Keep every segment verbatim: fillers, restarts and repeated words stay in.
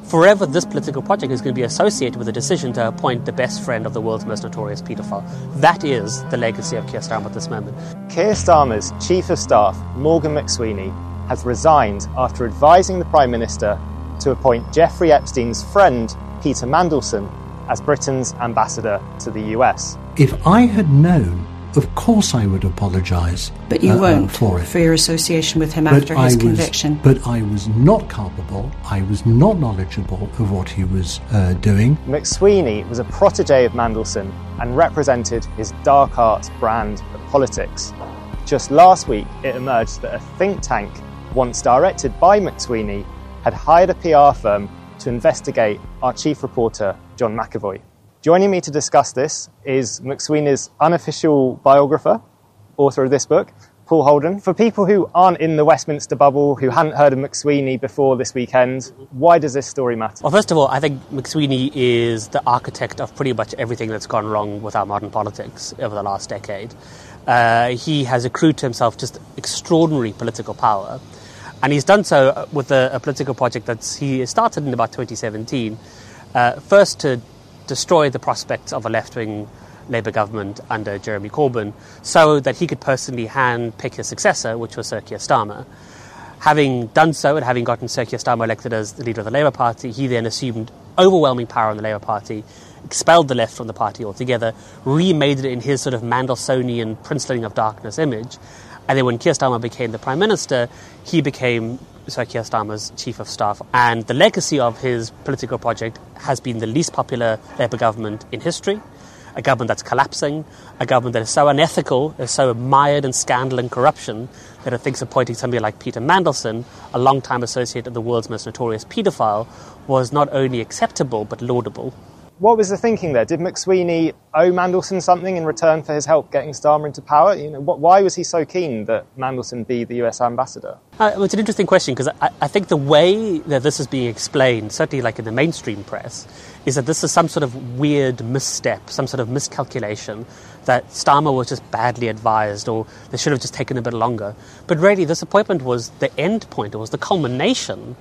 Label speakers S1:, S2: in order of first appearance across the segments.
S1: forever this political project is going to be associated with the decision to appoint the best friend of the world's most notorious paedophile. That is the legacy of Keir Starmer at this moment.
S2: Keir Starmer's Chief of Staff, Morgan McSweeney, has resigned after advising the Prime Minister to appoint Jeffrey Epstein's friend, Peter Mandelson, as Britain's ambassador to the U S.
S3: If I had known, of course I would apologise.
S4: But you
S3: uh,
S4: won't
S3: for it.
S4: For your association with him
S3: but
S4: after his
S3: I was,
S4: conviction.
S3: But I was not culpable. I was not knowledgeable of what he was uh, doing.
S2: McSweeney was a protégé of Mandelson and represented his dark arts brand of politics. Just last week, it emerged that a think tank, once directed by McSweeney, had hired a P R firm to investigate our chief reporter, John McAvoy. Joining me to discuss this is McSweeney's unofficial biographer, author of this book, Paul Holden. For people who aren't in the Westminster bubble, who hadn't heard of McSweeney before this weekend, why does this story matter?
S1: Well, first of all, I think McSweeney is the architect of pretty much everything that's gone wrong with our modern politics over the last decade. Uh, he has accrued to himself just extraordinary political power. And he's done so with a, a political project that he started in about twenty seventeen, uh, first to destroy the prospects of a left-wing Labour government under Jeremy Corbyn so that he could personally hand-pick his successor, which was Sir Keir Starmer. Having done so and having gotten Sir Keir Starmer elected as the leader of the Labour Party, he then assumed overwhelming power in the Labour Party, expelled the left from the party altogether, remade it in his sort of Mandelsonian princeling of darkness image. And then when Keir Starmer became the Prime Minister, he became Sir Keir Starmer's Chief of Staff. And the legacy of his political project has been the least popular Labour government in history, a government that's collapsing, a government that is so unethical, is so mired in scandal and corruption that it thinks appointing somebody like Peter Mandelson, a long-time associate of the world's most notorious paedophile, was not only acceptable but laudable.
S2: What was the thinking there? Did McSweeney owe Mandelson something in return for his help getting Starmer into power? You know, what, why was he so keen that Mandelson be the U S ambassador?
S1: Uh, well, it's an interesting question because I, I think the way that this is being explained, certainly like in the mainstream press, is that this is some sort of weird misstep, some sort of miscalculation, that Starmer was just badly advised or they should have just taken a bit longer. But really, this appointment was the end point, it was the culmination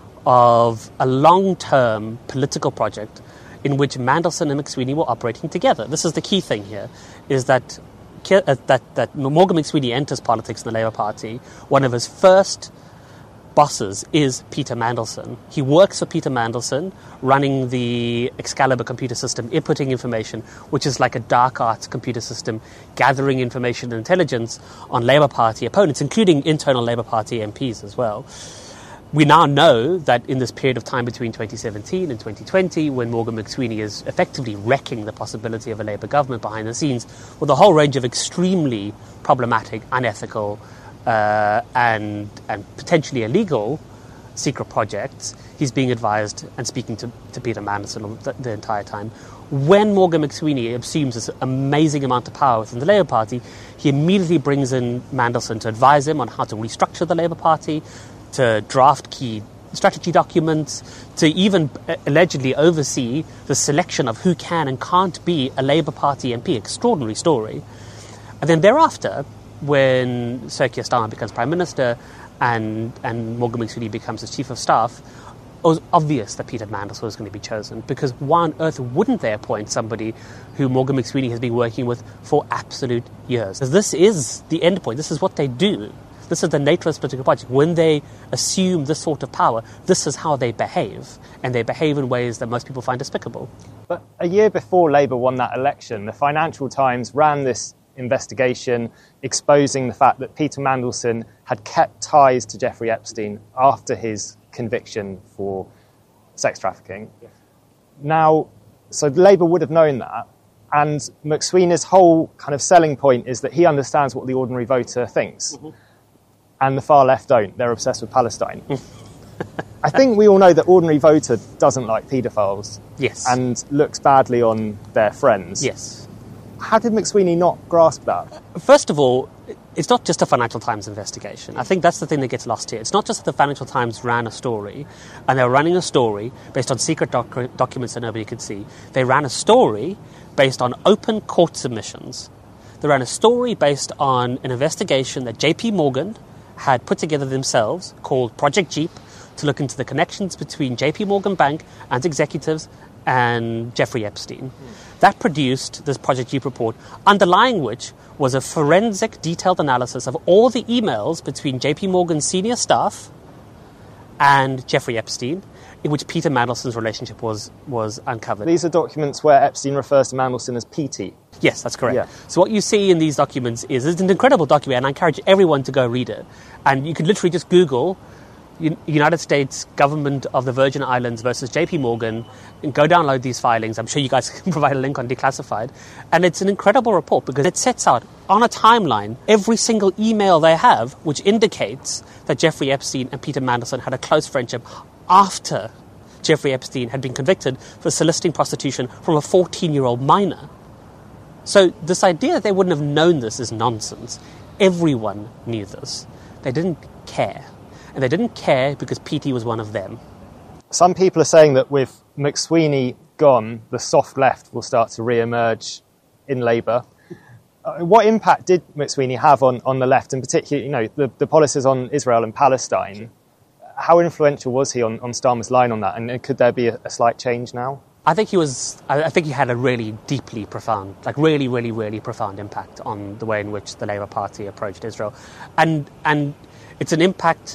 S1: of a long-term political project in which Mandelson and McSweeney were operating together. This is the key thing here, is that uh, that, that Morgan McSweeney enters politics in the Labour Party. One of his first bosses is Peter Mandelson. He works for Peter Mandelson, running the Excalibur computer system, inputting information, which is like a dark arts computer system, gathering information and intelligence on Labour Party opponents, including internal Labour Party M Ps as well. We now know that in this period of time between twenty seventeen and twenty twenty, when Morgan McSweeney is effectively wrecking the possibility of a Labour government behind the scenes with a whole range of extremely problematic, unethical, uh, and and potentially illegal secret projects, he's being advised and speaking to, to Peter Mandelson the, the entire time. When Morgan McSweeney assumes this amazing amount of power within the Labour Party, he immediately brings in Mandelson to advise him on how to restructure the Labour Party, to draft key strategy documents, to even allegedly oversee the selection of who can and can't be a Labour Party M P. Extraordinary story. And then thereafter, when Sir Keir Starmer becomes Prime Minister and, and Morgan McSweeney becomes his Chief of Staff, it was obvious that Peter Mandelson was going to be chosen, because why on earth wouldn't they appoint somebody who Morgan McSweeney has been working with for absolute years? This is the end point. This is what they do. This is the nature of this political project. When they assume this sort of power, this is how they behave, and they behave in ways that most people find despicable.
S2: But a year before Labour won that election, the Financial Times ran this investigation exposing the fact that Peter Mandelson had kept ties to Jeffrey Epstein after his conviction for sex trafficking. Yeah. Now, so Labour would have known that, and McSweeney's whole kind of selling point is that he understands what the ordinary voter thinks. Mm-hmm. And the far left don't. They're obsessed with Palestine. I think we all know that ordinary voter doesn't like paedophiles.
S1: Yes.
S2: And looks badly on their friends.
S1: Yes.
S2: How did McSweeney not grasp that?
S1: First of all, it's not just a Financial Times investigation. I think that's the thing that gets lost here. It's not just that the Financial Times ran a story, and they were running a story based on secret doc- documents that nobody could see. They ran a story based on open court submissions. They ran a story based on an investigation that J P Morgan had put together themselves called Project Jeep to look into the connections between J P Morgan Bank and executives and Jeffrey Epstein. Mm. That produced this Project Jeep report, underlying which was a forensic detailed analysis of all the emails between J P Morgan's senior staff and Jeffrey Epstein, in which Peter Mandelson's relationship was, was uncovered.
S2: These are documents where Epstein refers to Mandelson as P T.
S1: Yes, that's correct.
S2: Yeah.
S1: So what you see in these documents is it's an incredible document, and I encourage everyone to go read it. And you can literally just Google United States Government of the Virgin Islands versus J P Morgan and go download these filings. I'm sure you guys can provide a link on Declassified. And it's an incredible report because it sets out on a timeline every single email they have, which indicates that Jeffrey Epstein and Peter Mandelson had a close friendship after Jeffrey Epstein had been convicted for soliciting prostitution from a fourteen-year-old minor. So this idea that they wouldn't have known this is nonsense. Everyone knew this. They didn't care. And they didn't care because P T was one of them.
S2: Some people are saying that with McSweeney gone, the soft left will start to re-emerge in Labour. Uh, what impact did McSweeney have on, on the left, in particular, you know, the, the policies on Israel and Palestine? How influential was he on, on Starmer's line on that? And could there be a, a slight change now?
S1: I think he was. I think he had a really deeply profound, like really, really, really profound impact on the way in which the Labour Party approached Israel, and and it's an impact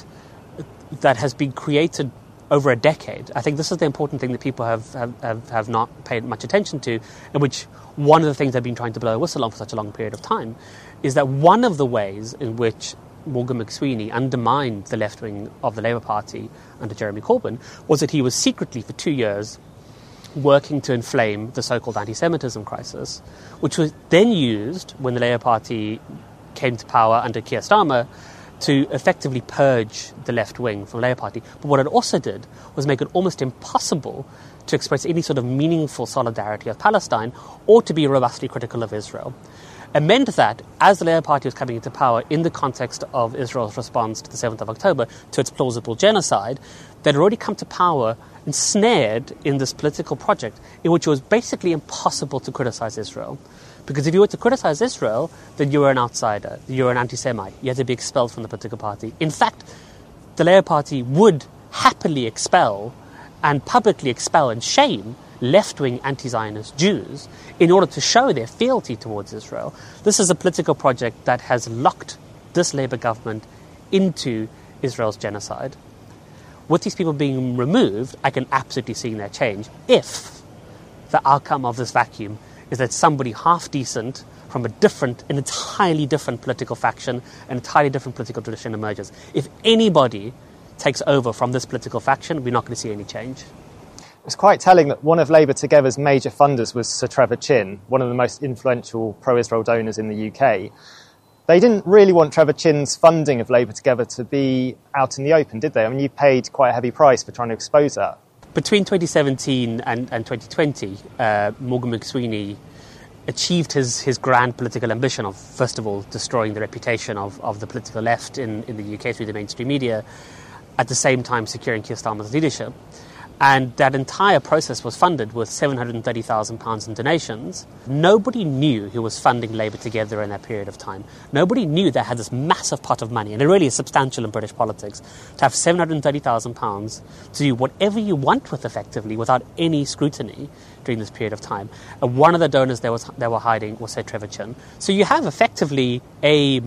S1: that has been created over a decade. I think this is the important thing that people have, have, have, have not paid much attention to, in which one of the things they've been trying to blow a whistle on for such a long period of time is that one of the ways in which Morgan McSweeney undermined the left wing of the Labour Party under Jeremy Corbyn was that he was secretly, for two years, working to inflame the so-called anti-Semitism crisis, which was then used when the Labour Party came to power under Keir Starmer to effectively purge the left wing from the Labour Party. But what it also did was make it almost impossible to express any sort of meaningful solidarity with Palestine or to be robustly critical of Israel. It meant that, as the Labour Party was coming into power in the context of Israel's response to the seventh of October, to its plausible genocide, they'd already come to power ensnared in this political project in which it was basically impossible to criticize Israel. Because if you were to criticize Israel, then you were an outsider, you were an anti-Semite, you had to be expelled from the political party. In fact, the Labour Party would happily expel and publicly expel and shame left-wing anti-Zionist Jews in order to show their fealty towards Israel. This is a political project that has locked this Labour government into Israel's genocide. With these people being removed, I can absolutely see their change if the outcome of this vacuum is that somebody half decent from a different, an entirely different political faction, an entirely different political tradition emerges. If anybody takes over from this political faction, we're not going to see any change.
S2: It's quite telling that one of Labour Together's major funders was Sir Trevor Chin, one of the most influential pro-Israel donors in the U K. They didn't really want Trevor Chin's funding of Labour Together to be out in the open, did they? I mean, you paid quite a heavy price for trying to expose that.
S1: Between twenty seventeen and, and twenty twenty, uh, Morgan McSweeney achieved his, his grand political ambition of, first of all, destroying the reputation of, of the political left in, in the U K through the mainstream media, at the same time securing Keir Starmer's leadership. And that entire process was funded with seven hundred thirty thousand pounds in donations. Nobody knew who was funding Labour Together in that period of time. Nobody knew they had this massive pot of money, and it really is substantial in British politics, to have seven hundred thirty thousand pounds to do whatever you want with effectively without any scrutiny during this period of time. And one of the donors they, was, they were hiding was Sir Trevor Chin. So you have effectively a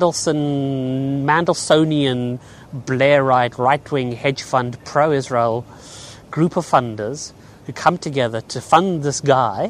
S1: Mandelson, Mandelsonian, Blairite, right-wing hedge fund, pro-Israel group of funders who come together to fund this guy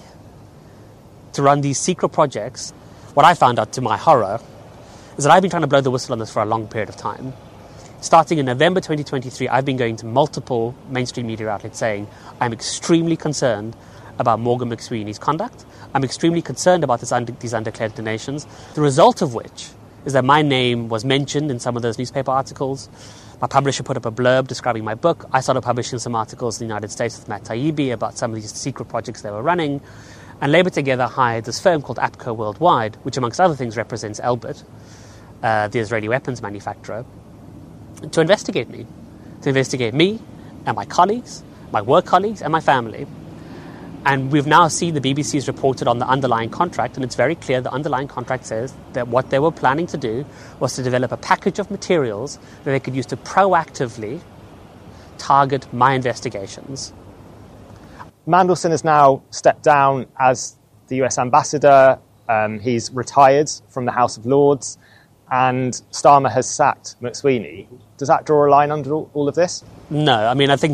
S1: to run these secret projects. What I found out, to my horror, is that I've been trying to blow the whistle on this for a long period of time. Starting in November twenty twenty-three, I've been going to multiple mainstream media outlets saying I'm extremely concerned about Morgan McSweeney's conduct. I'm extremely concerned about this under, these undeclared donations, the result of which is that my name was mentioned in some of those newspaper articles. My publisher put up a blurb describing my book. I started publishing some articles in the United States with Matt Taibbi about some of these secret projects they were running. And Labour Together hired this firm called APCO Worldwide, which amongst other things represents Elbit, uh, the Israeli weapons manufacturer, to investigate me. To investigate me and my colleagues, my work colleagues and my family. And we've now seen the B B C's reported on the underlying contract, and it's very clear the underlying contract says that what they were planning to do was to develop a package of materials that they could use to proactively target my investigations.
S2: Mandelson has now stepped down as the U S ambassador. Um, he's retired from the House of Lords, and Starmer has sacked McSweeney. Does that draw a line under all, all of this?
S1: No, I mean, I think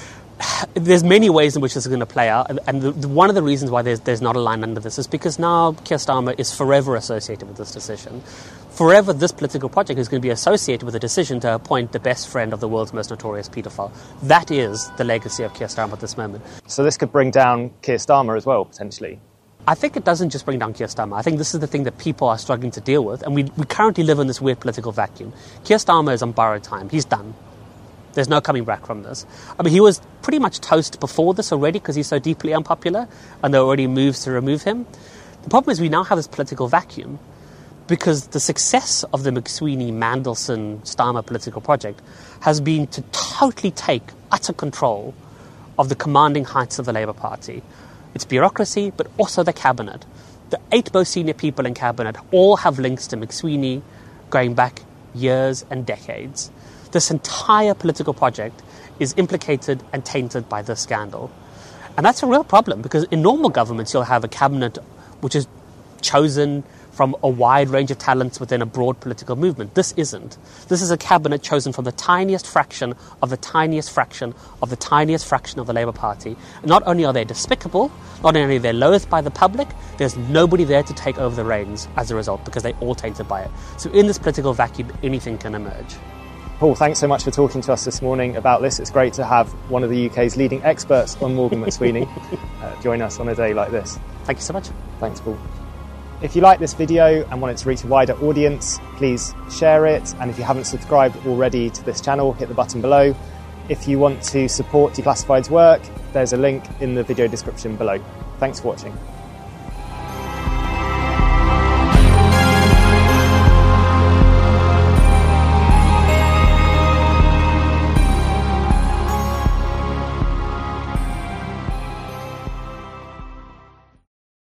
S1: there's many ways in which this is going to play out, and, and the, the, one of the reasons why there's, there's not a line under this is because now Keir Starmer is forever associated with this decision. Forever, this political project is going to be associated with the decision to appoint the best friend of the world's most notorious paedophile. That is the legacy of Keir Starmer at this moment.
S2: So this could bring down Keir Starmer as well, potentially?
S1: I think it doesn't just bring down Keir Starmer. I think this is the thing that people are struggling to deal with, and we, we currently live in this weird political vacuum. Keir Starmer is on borrowed time. He's done. There's no coming back from this. I mean, he was pretty much toast before this already because he's so deeply unpopular, and there are already moves to remove him. The problem is we now have this political vacuum because the success of the McSweeney, Mandelson, Starmer political project has been to totally take utter control of the commanding heights of the Labour Party. Its bureaucracy, but also the cabinet. The eight most senior people in cabinet all have links to McSweeney going back years and decades. This entire political project is implicated and tainted by this scandal. And that's a real problem because in normal governments you'll have a cabinet which is chosen from a wide range of talents within a broad political movement. This isn't. This is a cabinet chosen from the tiniest fraction of the tiniest fraction of the tiniest fraction of the Labour Party. And not only are they despicable, not only are they loathed by the public, there's nobody there to take over the reins as a result because they're all tainted by it. So in this political vacuum, anything can emerge.
S2: Paul, thanks so much for talking to us this morning about this. It's great to have one of the U K's leading experts on Morgan McSweeney uh, join us on a day like this.
S1: Thank you so much.
S2: Thanks, Paul. If you like this video and want it to reach a wider audience, please share it. And if you haven't subscribed already to this channel, hit the button below. If you want to support Declassified's work, there's a link in the video description below. Thanks for watching.